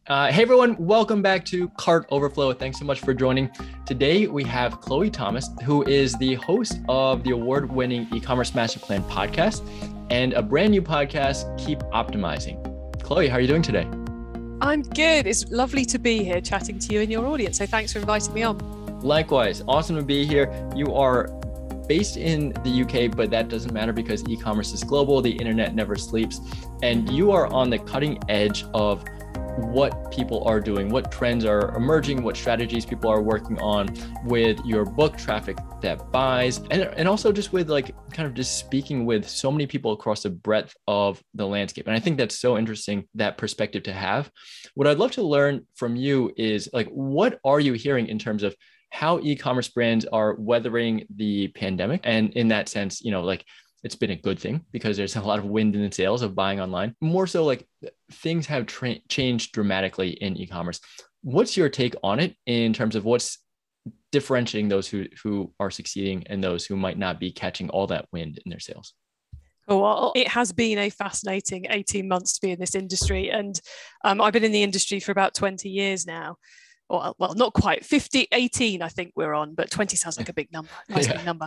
Hey everyone, welcome back to Cart Overflow. Thanks so much for joining. Today we have Chloe Thomas, who is the host of the award-winning e-commerce master plan podcast and a brand new podcast, Keep Optimizing. Chloe, how are you doing today? I'm good. It's lovely to be here chatting to you and your audience. So thanks for inviting me on. Likewise, awesome to be here. You are based in the UK, but that doesn't matter because e-commerce is global. The internet never sleeps. And you are on the cutting edge of what people are doing, what trends are emerging, what strategies people are working on with your book, Traffic That Buys, and also just with just speaking with so many people across the breadth of the landscape. And I think that's so interesting, that perspective to have. What I'd love to learn from you is what are you hearing in terms of how e-commerce brands are weathering the pandemic? And in that sense, it's been a good thing because there's a lot of wind in the sails of buying online. More so, things have changed dramatically in e-commerce. What's your take on it in terms of what's differentiating those who are succeeding and those who might not be catching all that wind in their sails? Well, it has been a fascinating 18 months to be in this industry. And I've been in the industry for about 20 years now. Well, not quite 18, I think we're on, but 20 sounds like a big number, big number.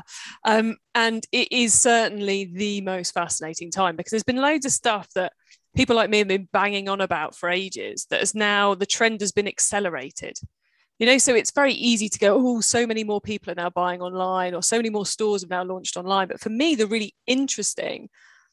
And it is certainly the most fascinating time because there's been loads of stuff that people like me have been banging on about for ages that is now, the trend has been accelerated. So it's very easy to go, oh, so many more people are now buying online or so many more stores have now launched online. But for me, the really interesting,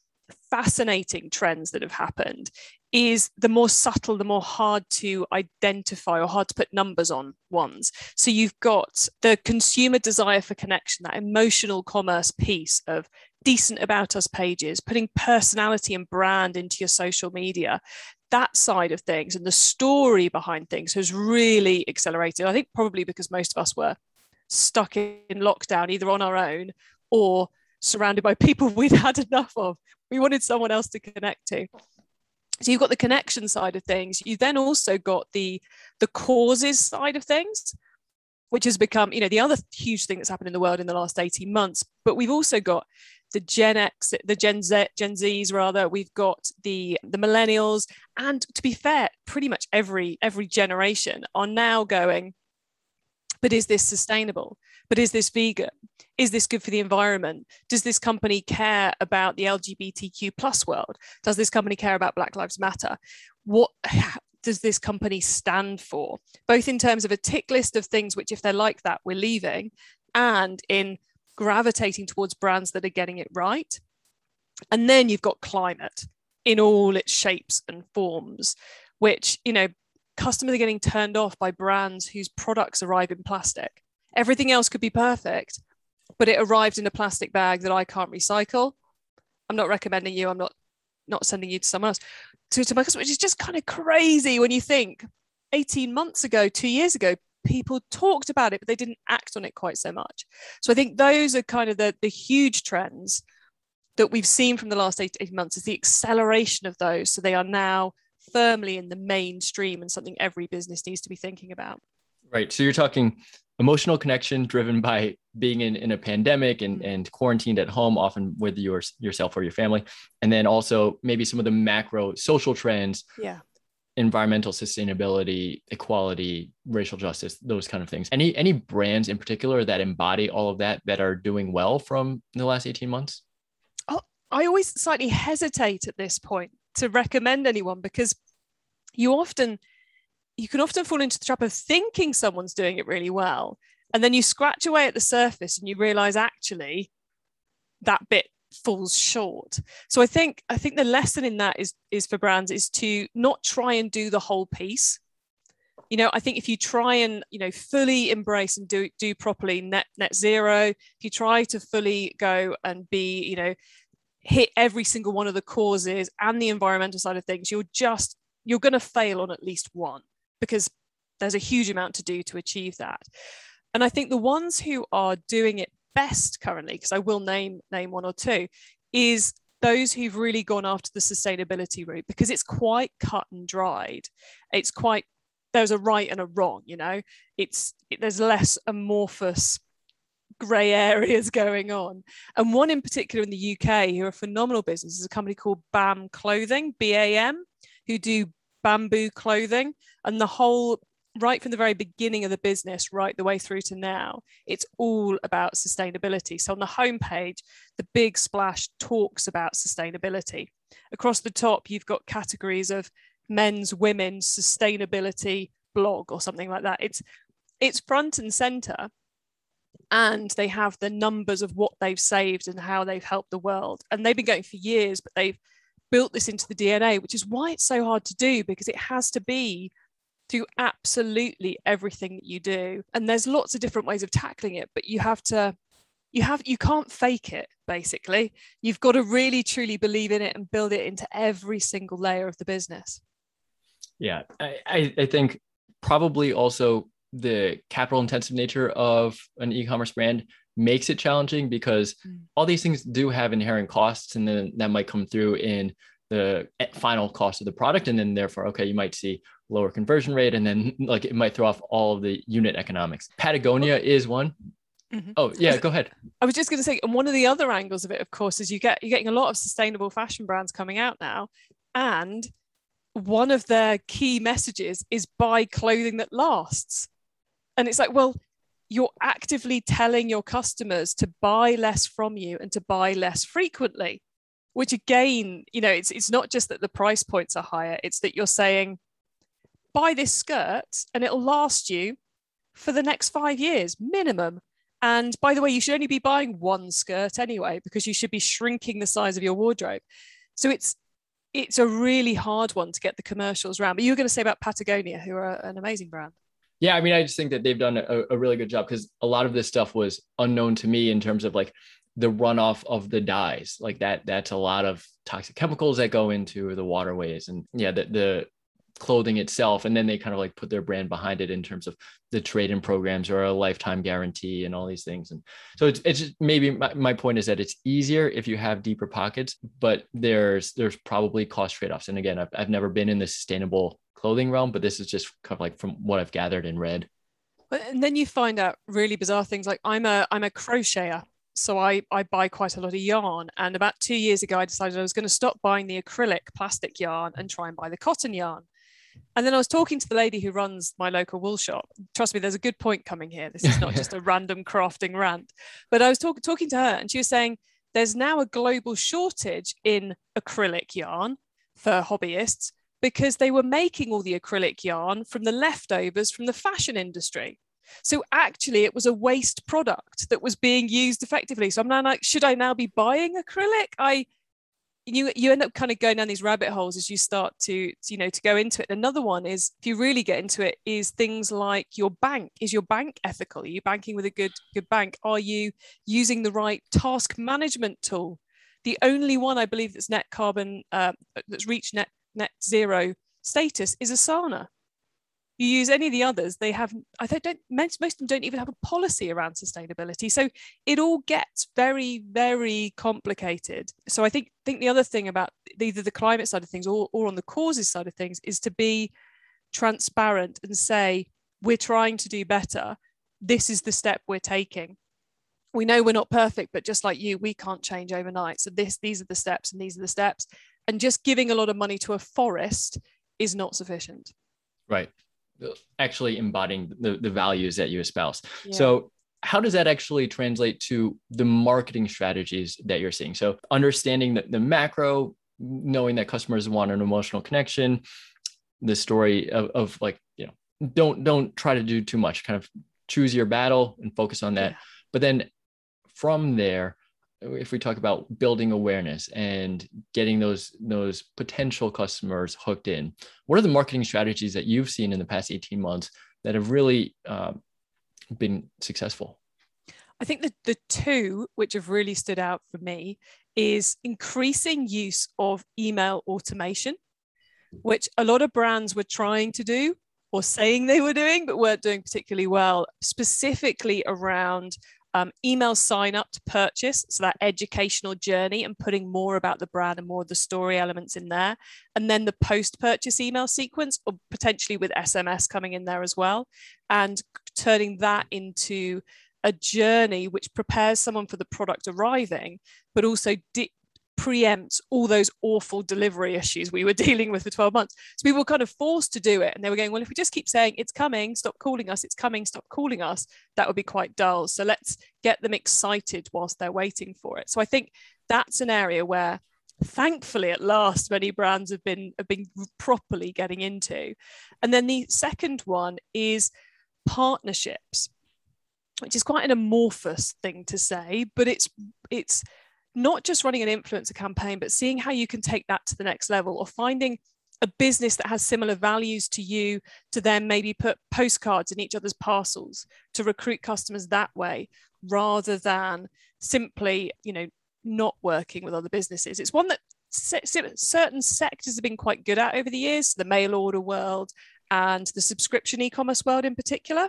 fascinating trends that have happened is the more subtle, the more hard to identify or hard to put numbers on ones. So you've got the consumer desire for connection, that emotional commerce piece of decent about us pages, putting personality and brand into your social media. That side of things and the story behind things has really accelerated. I think probably because most of us were stuck in lockdown, either on our own or surrounded by people we'd had enough of. We wanted someone else to connect to. So you've got the connection side of things. You then also got the causes side of things, which has become, the other huge thing that's happened in the world in the last 18 months. But we've also got the Gen X, the Gen Zs rather. We've got the millennials, and to be fair, pretty much every generation are now going, but is this sustainable? But is this vegan? Is this good for the environment? Does this company care about the LGBTQ plus world? Does this company care about Black Lives Matter? What does this company stand for? Both in terms of a tick list of things which, if they're like that, we're leaving, and in gravitating towards brands that are getting it right. And then you've got climate in all its shapes and forms, which, customers are getting turned off by brands whose products arrive in plastic. Everything else could be perfect, but it arrived in a plastic bag that I can't recycle. I'm not recommending you. I'm not sending you to someone else. To my customer, which is just kind of crazy when you think 18 months ago, 2 years ago, people talked about it, but they didn't act on it quite so much. So I think those are kind of the huge trends that we've seen from the last 18 months is the acceleration of those. So they are now firmly in the mainstream and something every business needs to be thinking about. Right. So you're talking emotional connection driven by being in a pandemic and quarantined at home, often with yourself or your family. And then also maybe some of the macro social trends, environmental sustainability, equality, racial justice, those kind of things. Any brands in particular that embody all of that are doing well from the last 18 months? Oh, I always slightly hesitate at this point to recommend anyone because you can often fall into the trap of thinking someone's doing it really well. And then you scratch away at the surface and you realize actually that bit falls short. So I think the lesson in that is for brands is to not try and do the whole piece. I think if you try and, fully embrace and do properly net zero, if you try to fully go and be, hit every single one of the causes and the environmental side of things, you're going to fail on at least one, because there's a huge amount to do to achieve that. And I think the ones who are doing it best currently, because I will name one or two, is those who've really gone after the sustainability route, because it's quite cut and dried. There's a right and a wrong, there's less amorphous grey areas going on. And one in particular in the UK who are a phenomenal business is a company called BAM Clothing, BAM, who do bamboo clothing, and the whole, right from the very beginning of the business, right the way through to now, it's all about sustainability. So on the homepage, the big splash talks about sustainability. Across the top, you've got categories of men's, women's sustainability blog or something like that. It's front and center, and they have the numbers of what they've saved and how they've helped the world. And they've been going for years, but they've built this into the DNA, which is why it's so hard to do, because it has to be through absolutely everything that you do. And there's lots of different ways of tackling it, but you can't fake it, basically. You've got to really truly believe in it and build it into every single layer of the business. Yeah, I think probably also the capital intensive nature of an e-commerce brand makes it challenging, because all these things do have inherent costs, and then that might come through in the final cost of the product. And then therefore, okay, you might see lower conversion rate, and then like it might throw off all of the unit economics. Patagonia is one. Mm-hmm. Oh yeah, go ahead. I was just going to say, and one of the other angles of it, of course, is you're getting a lot of sustainable fashion brands coming out now, and one of their key messages is buy clothing that lasts. And it's like, well, you're actively telling your customers to buy less from you and to buy less frequently, which again, it's not just that the price points are higher, it's that you're saying, buy this skirt and it'll last you for the next 5 years minimum. And by the way, you should only be buying one skirt anyway, because you should be shrinking the size of your wardrobe. So it's a really hard one to get the commercials around. But you were going to say about Patagonia, who are an amazing brand. Yeah, I mean, I just think that they've done a really good job, because a lot of this stuff was unknown to me in terms of like the runoff of the dyes. Like that's a lot of toxic chemicals that go into the waterways, and yeah, the clothing itself. And then they kind of like put their brand behind it in terms of the trade-in programs or a lifetime guarantee and all these things. And so it's just, maybe my point is that it's easier if you have deeper pockets, but there's probably cost trade-offs. And again, I've never been in the sustainable clothing realm, but this is just kind of like from what I've gathered and read. And then you find out really bizarre things. Like I'm a crocheter, so I buy quite a lot of yarn. And about 2 years ago, I decided I was going to stop buying the acrylic plastic yarn and try and buy the cotton yarn. And then I was talking to the lady who runs my local wool shop. Trust me, there's a good point coming here. This is not just a random crafting rant. But I was talking to her, and she was saying there's now a global shortage in acrylic yarn for hobbyists, because they were making all the acrylic yarn from the leftovers from the fashion industry. So actually it was a waste product that was being used effectively. So I'm now like, should I now be buying acrylic? You end up kind of going down these rabbit holes as you start to go into it. Another one is, if you really get into it, is things like your bank. Is your bank ethical? Are you banking with a good bank? Are you using the right task management tool? The only one I believe that's net carbon, that's reached net zero status is Asana. You use any of the others, most of them don't even have a policy around sustainability. So it all gets very, very complicated. So I think the other thing about either the climate side of things or on the causes side of things is to be transparent and say, we're trying to do better. This is the step we're taking. We know we're not perfect, but just like you, we can't change overnight. So these are the steps and these are the steps. And just giving a lot of money to a forest is not sufficient. Right. Actually embodying the values that you espouse. Yeah. So how does that actually translate to the marketing strategies that you're seeing? So understanding the macro, knowing that customers want an emotional connection, the story of like, don't try to do too much, kind of choose your battle and focus on that. Yeah. But then from there, if we talk about building awareness and getting those potential customers hooked in, what are the marketing strategies that you've seen in the past 18 months that have really been successful? I think the two which have really stood out for me is increasing use of email automation, which a lot of brands were trying to do or saying they were doing, but weren't doing particularly well, specifically around email sign up to purchase, so that educational journey, and putting more about the brand and more of the story elements in there, and then the post-purchase email sequence, or potentially with SMS coming in there as well, and turning that into a journey which prepares someone for the product arriving, but also preempt all those awful delivery issues we were dealing with for 12 months. So people were kind of forced to do it. And they were going, well, if we just keep saying it's coming, stop calling us, it's coming, stop calling us, that would be quite dull. So let's get them excited whilst they're waiting for it. So I think that's an area where thankfully at last many brands have been properly getting into. And then the second one is partnerships, which is quite an amorphous thing to say, but it's not just running an influencer campaign, but seeing how you can take that to the next level, or finding a business that has similar values to you, to then maybe put postcards in each other's parcels to recruit customers that way, rather than simply, not working with other businesses. It's one that certain sectors have been quite good at over the years, the mail order world and the subscription e-commerce world in particular.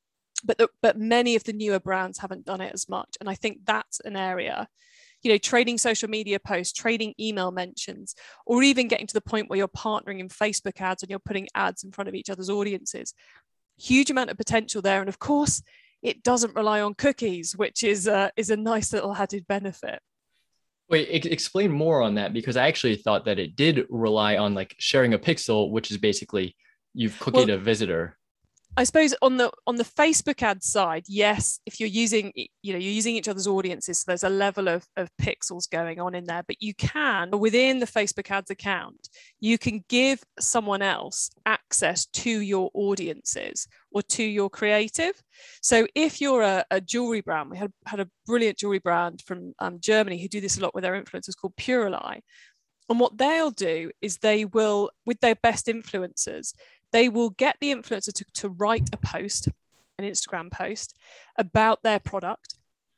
But many of the newer brands haven't done it as much. And I think that's an area, trading social media posts, trading email mentions, or even getting to the point where you're partnering in Facebook ads and you're putting ads in front of each other's audiences. Huge amount of potential there. And of course, it doesn't rely on cookies, which is a nice little added benefit. Wait, explain more on that, because I actually thought that it did rely on like sharing a pixel, which is basically you've cookied a visitor. I suppose on the Facebook ad side, yes, if you're using each other's audiences, so there's a level of pixels going on in there, but you can, within the Facebook ads account, you can give someone else access to your audiences or to your creative. So if you're a jewelry brand, we had a brilliant jewelry brand from Germany who do this a lot with their influencers called Purely. And what they'll do is they will, with their best influencers, they will get the influencer to write a post, an Instagram post about their product.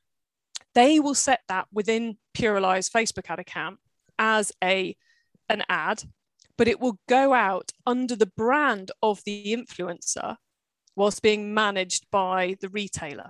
They will set that within Purely's Facebook ad account as an ad, but it will go out under the brand of the influencer whilst being managed by the retailer.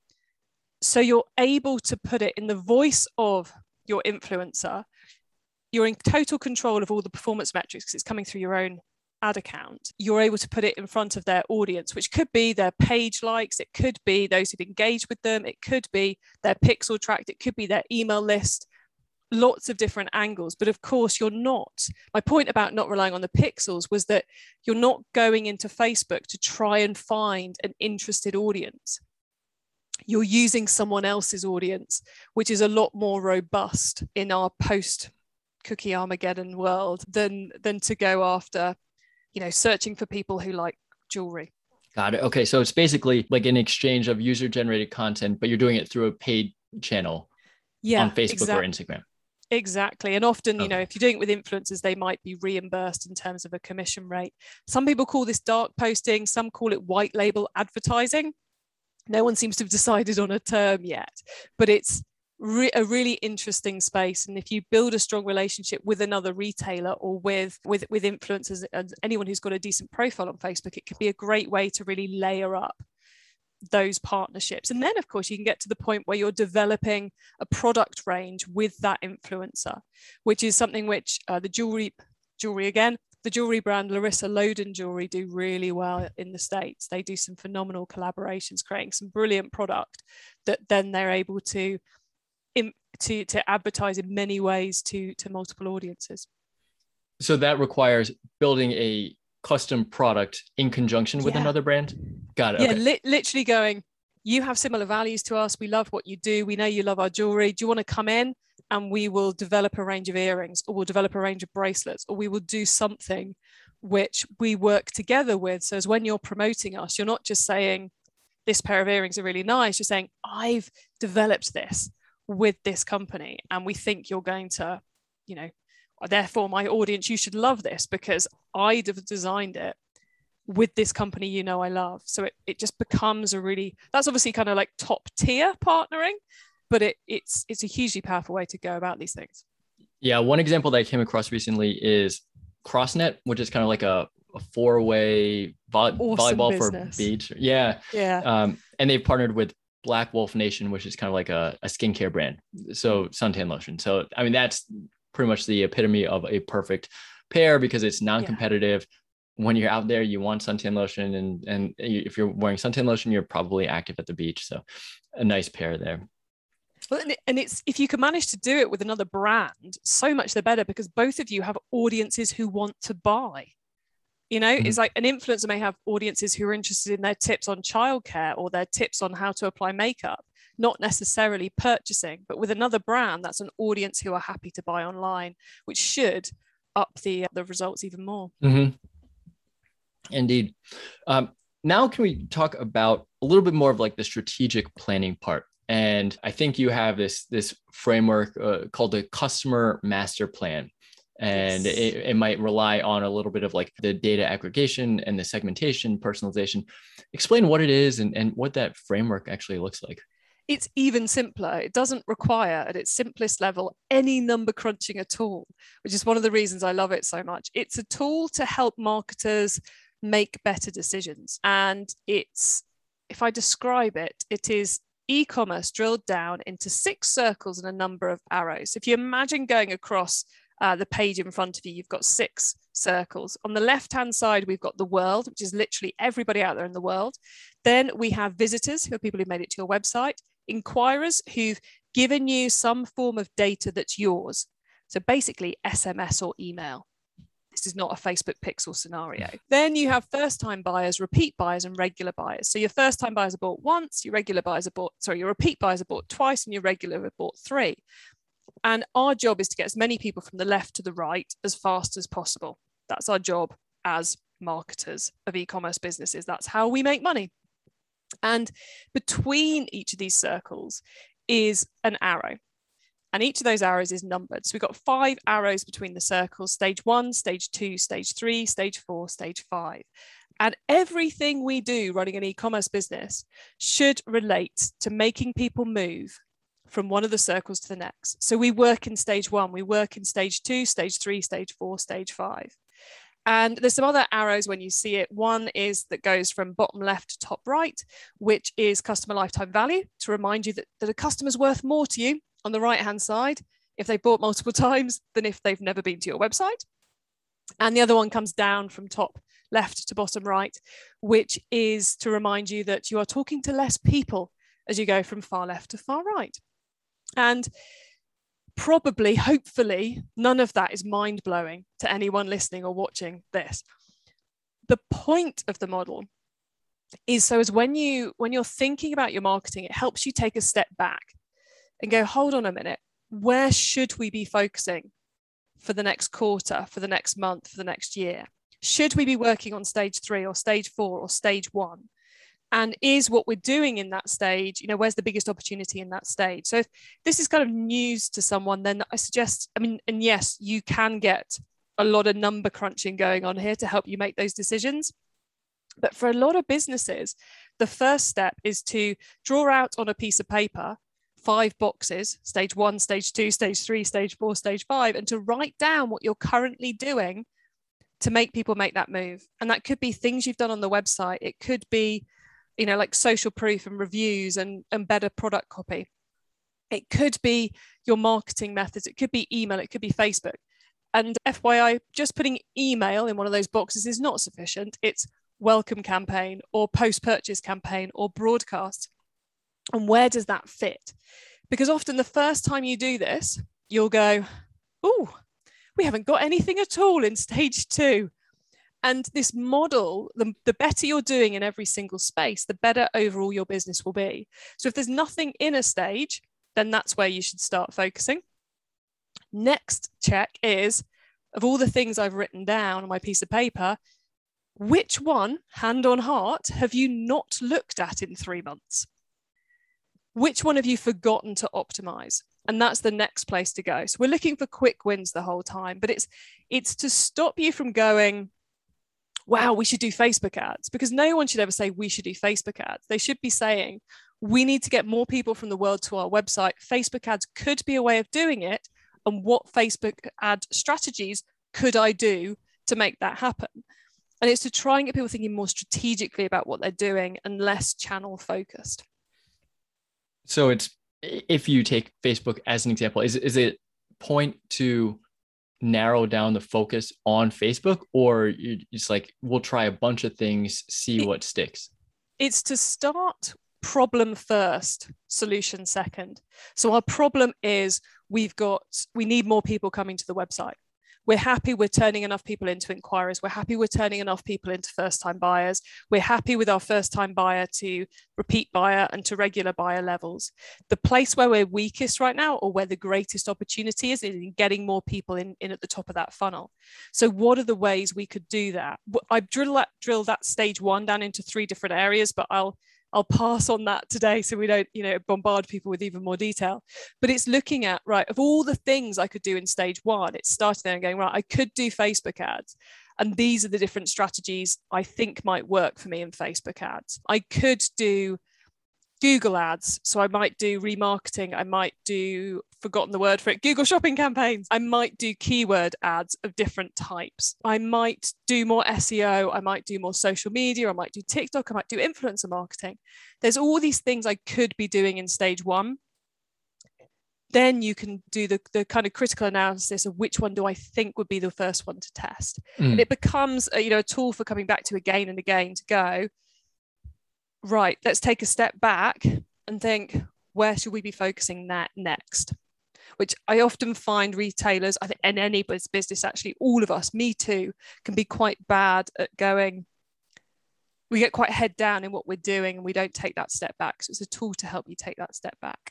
So you're able to put it in the voice of your influencer. You're in total control of all the performance metrics because it's coming through your own ad account. You're able to put it in front of their audience, which could be their page likes, it could be those who've engaged with them, it could be their pixel tracked, it could be their email list, lots of different angles. But of course, my point about not relying on the pixels was that you're not going into Facebook to try and find an interested audience. You're using someone else's audience, which is a lot more robust in our post cookie Armageddon world than to go after searching for people who like jewelry. Got it. Okay. So it's basically like an exchange of user generated content, but you're doing it through a paid channel on Facebook or Instagram. Exactly. And often, if you're doing it with influencers, they might be reimbursed in terms of a commission rate. Some people call this dark posting. Some call it white label advertising. No one seems to have decided on a term yet, but it's a really interesting space. And if you build a strong relationship with another retailer or with influencers and anyone who's got a decent profile on Facebook, it could be a great way to really layer up those partnerships. And then of course you can get to the point where you're developing a product range with that influencer, which is something which the jewelry brand Larissa Loden Jewelry do really well in the States. They do some phenomenal collaborations, creating some brilliant product that then they're able to advertise in many ways to multiple audiences. So that requires building a custom product in conjunction with another brand? Got it. Yeah, okay. Literally going, you have similar values to us. We love what you do. We know you love our jewelry. Do you want to come in and we will develop a range of earrings, or we'll develop a range of bracelets, or we will do something which we work together with. So as when you're promoting us, you're not just saying this pair of earrings are really nice. You're saying, I've developed this with this company and we think you're going to, therefore my audience, you should love this because I'd have designed it with this company I love. So it just becomes that's obviously kind of like top tier partnering, but it's a hugely powerful way to go about these things. Yeah, one example that I came across recently is CrossNet, which is kind of like a four-way volleyball business for beach. Yeah. And they've partnered with Black Wolf Nation, which is kind of like a skincare brand. So suntan lotion. So, I mean, that's pretty much the epitome of a perfect pair because it's non-competitive. Yeah. When you're out there, you want suntan lotion. And if you're wearing suntan lotion, you're probably active at the beach. So a nice pair there. Well, and it's, if you can manage to do it with another brand, so much the better, because both of you have audiences who want to buy. You know, it's like an influencer may have audiences who are interested in their tips on childcare or their tips on how to apply makeup, not necessarily purchasing. But with another brand, that's an audience who are happy to buy online, which should up the results even more. Indeed. Now can we talk about a little bit more of like the strategic planning part? And I think you have this framework called the customer master plan. And yes, it might rely on a little bit of like the data aggregation and the segmentation, personalization. Explain what it is and what that framework actually looks like. It's even simpler. It doesn't require, at its simplest level, any number crunching at all, which is one of the reasons I love it so much. It's a tool to help marketers make better decisions. And it's, if I describe it, it is e-commerce drilled down into 6 circles and a number of arrows. If you imagine going across the page in front of you, you've got 6 circles. On the left-hand side, we've got the world, which is literally everybody out there in the world. Then we have visitors, who are people who made it to your website, inquirers who've given you some form of data that's yours. So basically SMS or email. This is not a Facebook pixel scenario. Then you have first-time buyers, repeat buyers, and regular buyers. So your first-time buyers are bought once, your repeat buyers are bought twice, and your regular are bought 3. And our job is to get as many people from the left to the right as fast as possible. That's our job as marketers of e-commerce businesses. That's how we make money. And between each of these circles is an arrow. And each of those arrows is numbered. So we've got 5 arrows between the circles: stage 1, stage 2, stage 3, stage 4, stage 5. And everything we do running an e-commerce business should relate to making people move from one of the circles to the next. So we work in stage 1, we work in stage 2, stage 3, stage 4, stage 5. And there's some other arrows when you see it. One is that goes from bottom left to top right, which is customer lifetime value, to remind you that a customer's worth more to you on the right-hand side if they bought multiple times than if they've never been to your website. And the other one comes down from top left to bottom right, which is to remind you that you are talking to less people as you go from far left to far right. And probably, hopefully, none of that is mind-blowing to anyone listening or watching this. The point of the model is so as when you're thinking about your marketing, it helps you take a step back and go, hold on a minute, where should we be focusing for the next quarter, for the next month, for the next year? Should we be working on stage 3 or stage 4 or stage 1? And is what we're doing in that stage, where's the biggest opportunity in that stage? So if this is kind of news to someone, then I suggest, and yes, you can get a lot of number crunching going on here to help you make those decisions. But for a lot of businesses, the first step is to draw out on a piece of paper 5 boxes: stage 1, stage 2, stage 3, stage 4, stage 5, and to write down what you're currently doing to make people make that move. And that could be things you've done on the website. It could be like social proof and reviews and better product copy. It could be your marketing methods. It could be email. It could be Facebook. And FYI, just putting email in one of those boxes is not sufficient. It's welcome campaign or post-purchase campaign or broadcast. And where does that fit? Because often the first time you do this, you'll go, oh, we haven't got anything at all in stage 2. And this model, the better you're doing in every single space, the better overall your business will be. So if there's nothing in a stage, then that's where you should start focusing. Next check is, of all the things I've written down on my piece of paper, which one, hand on heart, have you not looked at in 3 months? Which one have you forgotten to optimize? And that's the next place to go. So we're looking for quick wins the whole time, but it's to stop you from going, wow, we should do Facebook ads, because no one should ever say we should do Facebook ads. They should be saying, we need to get more people from the world to our website. Facebook ads could be a way of doing it. And what Facebook ad strategies could I do to make that happen? And it's to try and get people thinking more strategically about what they're doing and less channel focused. So it's, if you take Facebook as an example, is it point to narrow down the focus on Facebook, or it's like, we'll try a bunch of things, see what sticks? It's to start problem first, solution second. So our problem is we need more people coming to the website. We're happy we're turning enough people into inquiries. We're happy we're turning enough people into first-time buyers. We're happy with our first-time buyer to repeat buyer and to regular buyer levels. The place where we're weakest right now, or where the greatest opportunity is in getting more people in at the top of that funnel. So what are the ways we could do that? I've drilled that stage one down into 3 different areas, but I'll pass on that today so we don't, bombard people with even more detail. But it's looking at, right, of all the things I could do in stage one, it's starting there and going, right, I could do Facebook ads. And these are the different strategies I think might work for me in Facebook ads. I could do Google ads. So I might do remarketing. I might do, forgotten the word for it, Google shopping campaigns. I might do keyword ads of different types. I might do more SEO. I might do more social media. I might do TikTok. I might do influencer marketing. There's all these things I could be doing in stage one. Then you can do the kind of critical analysis of which one do I think would be the first one to test. And it becomes a tool for coming back to again and again to go, right, let's take a step back and think, where should we be focusing that next? Which I often find retailers, I think, and any business, actually, all of us, me too, can be quite bad at going, we get quite head down in what we're doing and we don't take that step back. So it's a tool to help you take that step back.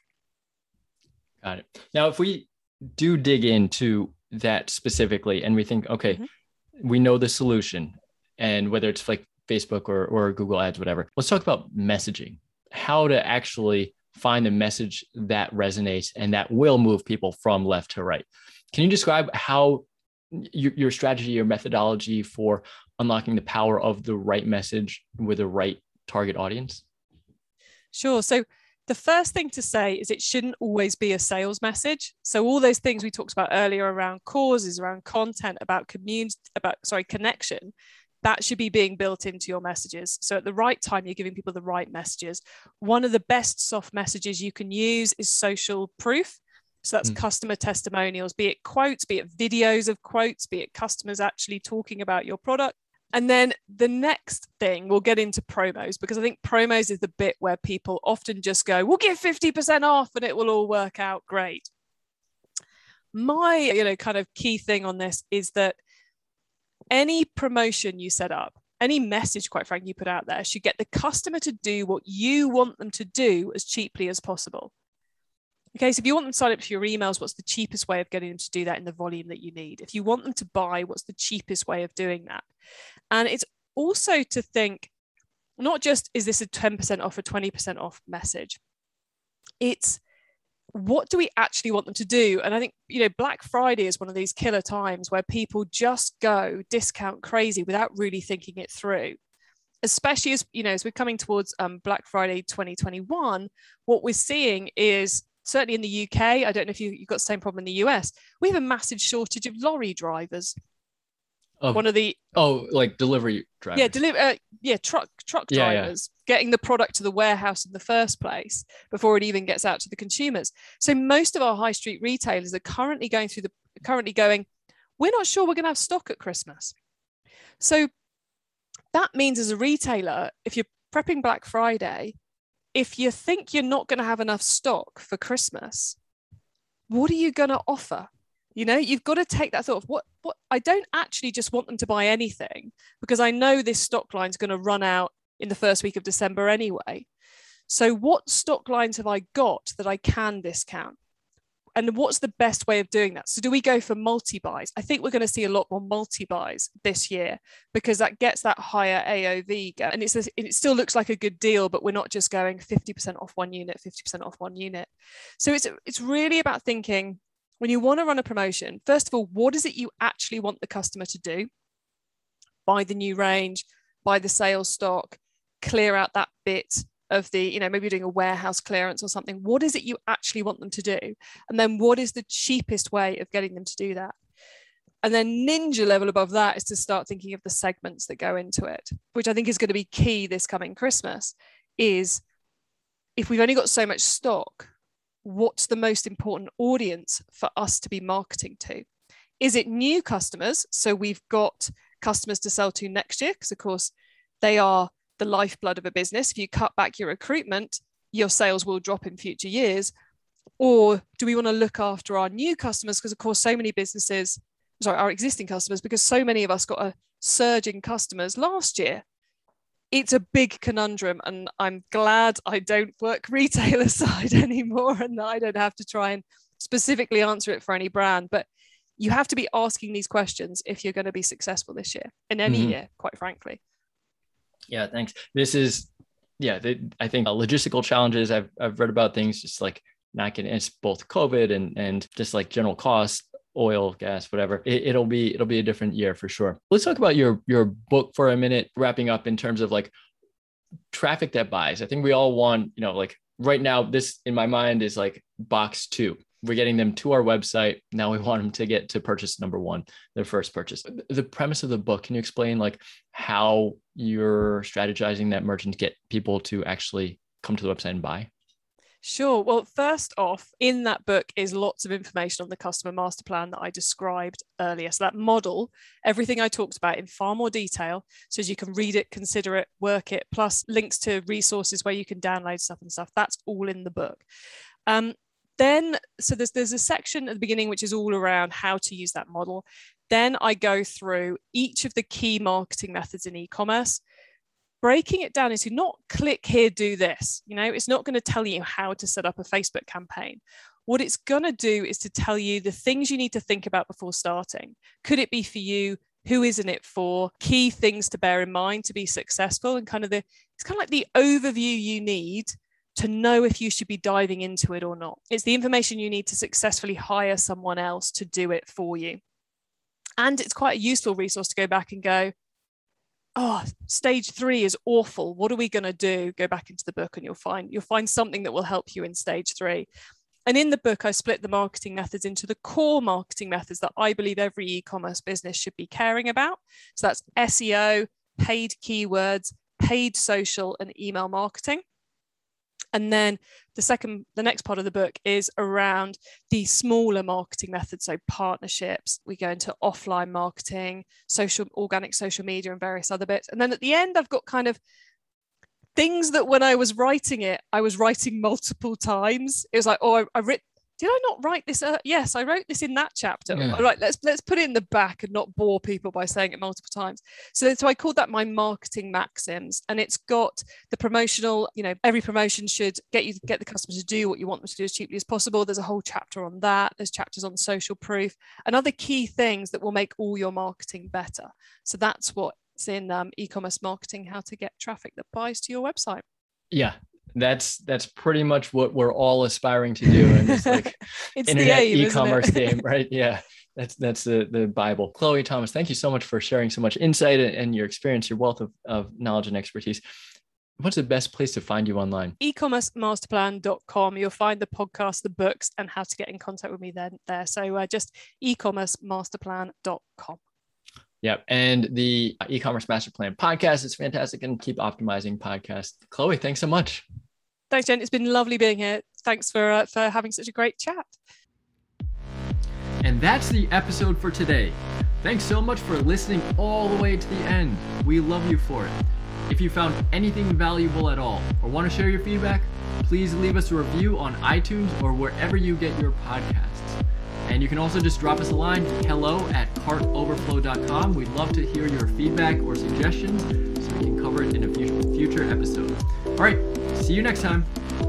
Got it. Now, if we do dig into that specifically and we think, okay, we know the solution, and whether it's like Facebook or Google ads, whatever. Let's talk about messaging, how to actually find a message that resonates and that will move people from left to right. Can you describe how your strategy, your methodology for unlocking the power of the right message with the right target audience? Sure. So the first thing to say is it shouldn't always be a sales message. So all those things we talked about earlier around causes, around content, about connection, that should be being built into your messages. So at the right time, you're giving people the right messages. One of the best soft messages you can use is social proof. So that's customer testimonials, be it quotes, be it videos of quotes, be it customers actually talking about your product. And then the next thing, we'll get into promos, because I think promos is the bit where people often just go, we'll give 50% off and it will all work out great. My, kind of key thing on this is that any promotion you set up, any message, quite frankly, you put out there should get the customer to do what you want them to do as cheaply as possible. Okay, so if you want them to sign up to your emails, what's the cheapest way of getting them to do that in the volume that you need? If you want them to buy, what's the cheapest way of doing that? And it's also to think, not just, is this a 10% off or 20% off message? It's, what do we actually want them to do? And I think, Black Friday is one of these killer times where people just go discount crazy without really thinking it through. Especially as we're coming towards Black Friday 2021, what we're seeing is, certainly in the UK, I don't know if you've got the same problem in the US, we have a massive shortage of lorry drivers. Like delivery drivers. Truck drivers, getting the product to the warehouse in the first place before it even gets out to the consumers. So most of our high street retailers are currently going, we're not sure we're going to have stock at Christmas. So that means, as a retailer, if you're prepping Black Friday, if you think you're not going to have enough stock for Christmas, what are you going to offer? You've got to take that thought of what I don't actually just want them to buy anything, because I know this stock line is going to run out in the first week of December anyway. So what stock lines have I got that I can discount? And what's the best way of doing that? So do we go for multi-buys? I think we're going to see a lot more multi-buys this year, because that gets that higher AOV. And it still looks like a good deal, but we're not just going 50% off one unit, 50% off one unit. So it's really about thinking, when you want to run a promotion, first of all, what is it you actually want the customer to do? Buy the new range, buy the sales stock, clear out that bit of the, maybe you're doing a warehouse clearance or something. What is it you actually want them to do? And then what is the cheapest way of getting them to do that? And then ninja level above that is to start thinking of the segments that go into it, which I think is going to be key this coming Christmas, is if we've only got so much stock, what's the most important audience for us to be marketing to? Is it new customers? So we've got customers to sell to next year, because of course they are the lifeblood of a business. If you cut back your recruitment, your sales will drop in future years? Or do we want to look after our new customers? Because of course, so many businesses, our existing customers, because so many of us got a surge in customers last year. It's a big conundrum, and I'm glad I don't work retailer side anymore and that I don't have to try and specifically answer it for any brand. But you have to be asking these questions if you're going to be successful this year, in any year, quite frankly. Yeah, thanks. This is, I think logistical challenges. I've read about things just like not getting, it's both COVID and just like general costs, oil, gas, whatever. It'll be a different year for sure. Let's talk about your book for a minute, wrapping up in terms of like traffic that buys. I think we all want, like right now, this in my mind is like box 2. We're getting them to our website. Now we want them to get to purchase number 1, their first purchase. The premise of the book, can you explain like how you're strategizing that merchants get people to actually come to the website and buy? Sure. Well, first off, in that book is lots of information on the customer master plan that I described earlier. So that model, everything I talked about in far more detail, so as you can read it, consider it, work it, plus links to resources where you can download stuff and stuff. That's all in the book. Then, so there's a section at the beginning which is all around how to use that model. Then I go through each of the key marketing methods in e-commerce, breaking it down into not click here, do this. It's not going to tell you how to set up a Facebook campaign. What it's going to do is to tell you the things you need to think about before starting. Could it be for you? Who isn't it for? Key things to bear in mind to be successful, and it's kind of like the overview you need to know if you should be diving into it or not. It's the information you need to successfully hire someone else to do it for you. And it's quite a useful resource to go back and go, oh, stage 3 is awful. What are we going to do? Go back into the book and you'll find something that will help you in stage 3. And in the book, I split the marketing methods into the core marketing methods that I believe every e-commerce business should be caring about. So that's SEO, paid keywords, paid social, and email marketing. And then the next part of the book is around the smaller marketing methods, so partnerships. We go into offline marketing, organic social media, and various other bits. And then at the end, I've got kind of things that when I was writing it, I was writing multiple times. It was like, did I not write this? Yes, I wrote this in that chapter. Yeah. All right, let's put it in the back and not bore people by saying it multiple times. So I called that my marketing maxims, and it's got the promotional. Every promotion should get the customer to do what you want them to do as cheaply as possible. There's a whole chapter on that. There's chapters on social proof and other key things that will make all your marketing better. So that's what's in e-commerce marketing: how to get traffic that buys to your website. Yeah. That's pretty much what we're all aspiring to do in this like it's internet the aim, e-commerce game, right? Yeah, that's the Bible. Chloe Thomas, thank you so much for sharing so much insight and your experience, your wealth of knowledge and expertise. What's the best place to find you online? ecommercemasterplan.com. You'll find the podcast, the books, and how to get in contact with me there. So just ecommercemasterplan.com. Yeah. And the e-commerce master plan podcast is fantastic, and keep optimizing podcast. Chloe, thanks so much. Thanks, Jen. It's been lovely being here. Thanks for having such a great chat. And that's the episode for today. Thanks so much for listening all the way to the end. We love you for it. If you found anything valuable at all or want to share your feedback, please leave us a review on iTunes or wherever you get your podcasts. And you can also just drop us a line, hello@cartoverflow.com. We'd love to hear your feedback or suggestions so we can cover it in a future episode. All right, see you next time.